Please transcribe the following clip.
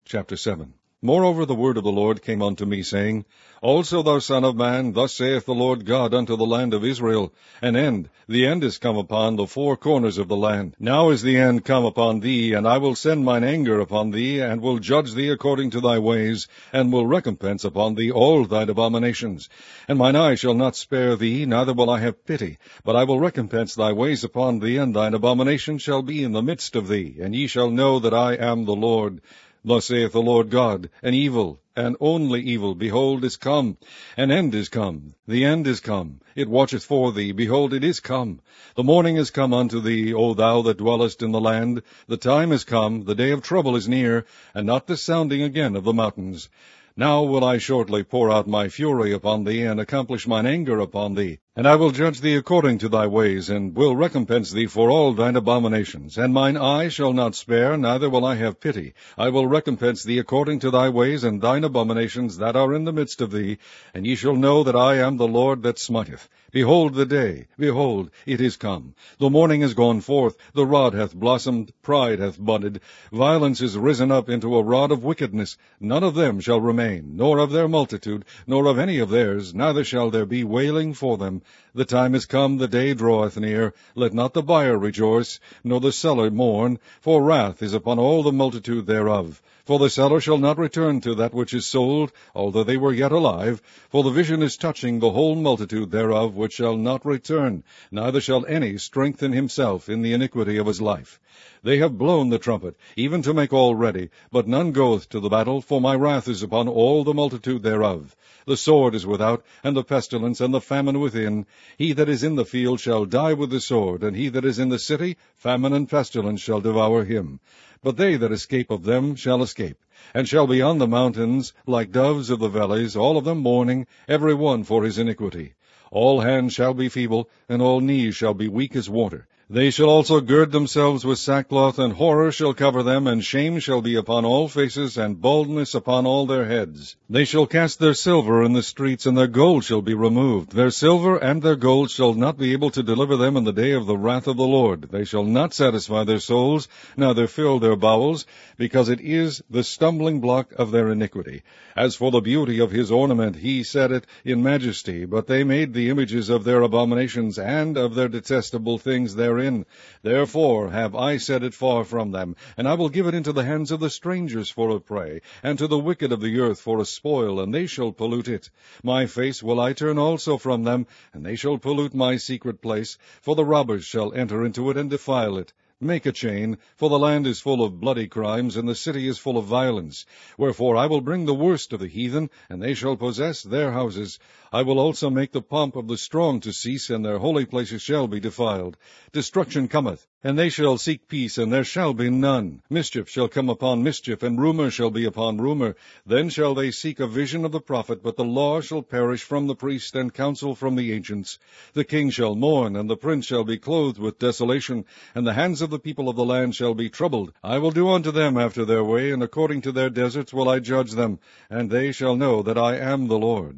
Chapter 7. Moreover the word of the Lord came unto me, saying, Also, thou son of man, thus saith the Lord God unto the land of Israel, An end, the end is come upon the four corners of the land. Now is the end come upon thee, and I will send mine anger upon thee, and will judge thee according to thy ways, and will recompense upon thee all thine abominations. And mine eye shall not spare thee, neither will I have pity, but I will recompense thy ways upon thee, and thine abominations shall be in the midst of thee, and ye shall know that I am the Lord. Thus saith the Lord God, An evil, and only evil, behold, is come. An end is come, the end is come. It watcheth for thee, behold, it is come. The morning is come unto thee, O thou that dwellest in the land. The time is come, the day of trouble is near, and not the sounding again of the mountains. Now will I shortly pour out my fury upon thee, and accomplish mine anger upon thee. And I will judge thee according to thy ways, and will recompense thee for all thine abominations. And mine eye shall not spare, neither will I have pity. I will recompense thee according to thy ways, and thine abominations that are in the midst of thee. And ye shall know that I am the Lord that smiteth. Behold the day, behold, it is come. The morning is gone forth, the rod hath blossomed, pride hath budded, violence is risen up into a rod of wickedness. None of them shall remain, nor of their multitude, nor of any of theirs, neither shall there be wailing for them. The time is come, the day draweth near. Let not the buyer rejoice, nor the seller mourn, for wrath is upon all the multitude thereof. For the seller shall not return to that which is sold, although they were yet alive. For the vision is touching the whole multitude thereof, which shall not return, neither shall any strengthen himself in the iniquity of his life. They have blown the trumpet, even to make all ready, but none goeth to the battle, for my wrath is upon all the multitude thereof. The sword is without, and the pestilence, and the famine within. He that is in the field shall die with the sword, and he that is in the city, famine and pestilence shall devour him. But they that escape of them shall escape, and shall be on the mountains, like doves of the valleys, all of them mourning, every one for his iniquity. All hands shall be feeble, and all knees shall be weak as water. They shall also gird themselves with sackcloth, and horror shall cover them, and shame shall be upon all faces, and baldness upon all their heads. They shall cast their silver in the streets, and their gold shall be removed. Their silver and their gold shall not be able to deliver them in the day of the wrath of the Lord. They shall not satisfy their souls, neither fill their bowels, because it is the stumbling block of their iniquity. As for the beauty of his ornament, he set it in majesty, but they made the images of their abominations, and of their detestable things therein. Therefore have I set it far from them, and I will give it into the hands of the strangers for a prey, and to the wicked of the earth for a spoil, and they shall pollute it. My face will I turn also from them, and they shall pollute my secret place, for the robbers shall enter into it and defile it. Make a chain, for the land is full of bloody crimes, and the city is full of violence. Wherefore I will bring the worst of the heathen, and they shall possess their houses. I will also make the pomp of the strong to cease, and their holy places shall be defiled. Destruction cometh, and they shall seek peace, and there shall be none. Mischief shall come upon mischief, and rumor shall be upon rumor. Then shall they seek a vision of the prophet, but the law shall perish from the priest, and counsel from the ancients. The king shall mourn, and the prince shall be clothed with desolation, and the hands of the people of the land shall be troubled. I will do unto them after their way, and according to their deserts will I judge them, and they shall know that I am the Lord.